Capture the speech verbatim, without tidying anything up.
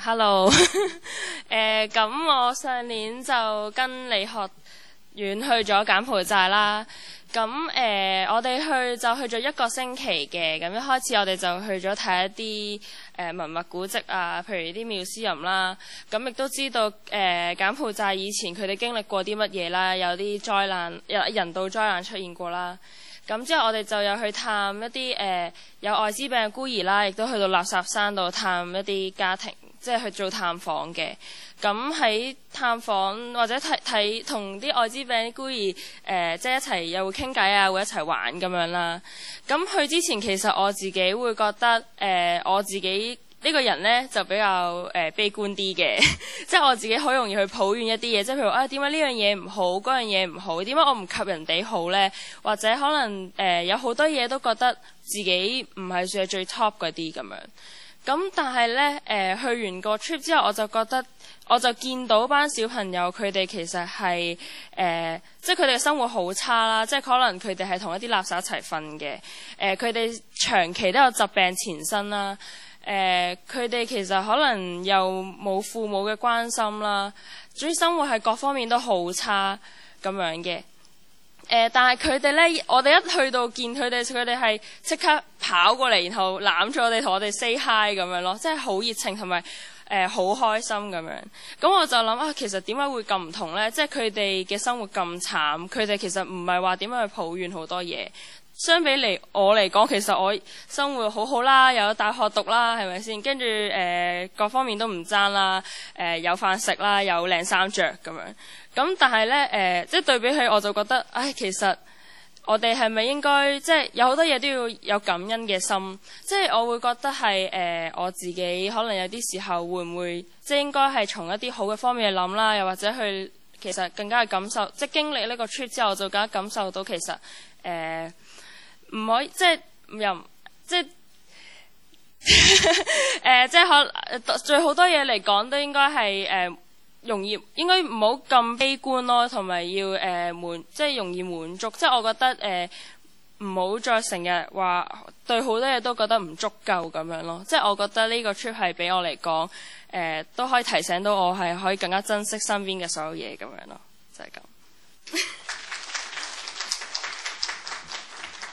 Hello， 誒、呃、咁我上年就跟理學院去咗柬埔寨啦。咁誒、呃、我哋去就去咗一個星期嘅。咁一開始我哋就去咗睇一啲誒、呃、文物古蹟啊，譬如啲廟師人啦。咁亦都知道誒、呃、柬埔寨以前佢哋經歷過啲乜嘢啦，有啲災難，有人道災難出現過啦。咁之後我哋就有去探一啲誒、呃、有艾滋病嘅孤兒啦，亦都去到垃圾山度探一啲家庭，即係去做探訪嘅。咁喺探訪或者睇睇同啲艾滋病啲孤兒誒、呃，即係一齊又會傾偈啊，會一齊玩咁樣啦。咁去之前其實我自己會覺得誒、呃，我自己呢個人呢就比較誒、呃、悲觀啲嘅，即係我自己好容易去抱怨一啲嘢，即係譬如啊點解呢樣嘢唔好，嗰樣嘢唔好，點解我唔及人哋好呢？或者可能誒、呃、有好多嘢都覺得自己唔係算係最 top 嗰啲咁樣。咁但係呢，誒、呃、去完個 trip 之後，我就覺得我就見到班小朋友佢哋其實係誒、呃，即係佢哋嘅生活好差啦，即係可能佢哋係同一啲垃圾一齊瞓嘅，誒佢哋長期都有疾病纏身啦，誒佢哋其實可能又冇父母嘅關心啦，總之生活係各方面都好差咁樣嘅。誒、呃，但係佢哋咧，我哋一去到見佢哋，佢哋係即刻跑過嚟，然後攬住我哋，同我哋 say hi 咁樣咯，即係好熱情同埋誒好開心咁樣。咁我就諗啊，其實點解會咁唔同呢？即係佢哋嘅生活咁慘，佢哋其實唔係話點樣去抱怨好多嘢。相比嚟我嚟講，其實我生活好好啦，有大學讀啦，係咪先？跟住誒各方面都唔爭啦，誒、呃、有飯食啦，有靚衫着咁樣。咁但係呢，誒、呃，即係對比起我就覺得，唉，其實我哋係咪應該即係有好多嘢都要有感恩嘅心？即係我會覺得係誒、呃、我自己可能有啲時候會唔會即係應該係從一啲好嘅方面去諗啦，又或者去其實更加去感受，即係經歷呢個 trip 之後，我就更加感受到其實誒。呃唔可以即係又即係誒，即係可最好多嘢嚟講都應該係誒、呃、容易，應該唔好咁悲觀咯，同埋要誒、呃、滿即係容易滿足。即係我覺得誒唔好再成日話對好多嘢都覺得唔足夠咁樣咯。即係我覺得呢個 trip 係俾我嚟講誒都可以提醒到我係可以更加珍惜身邊嘅所有嘢咁樣咯，就係咁。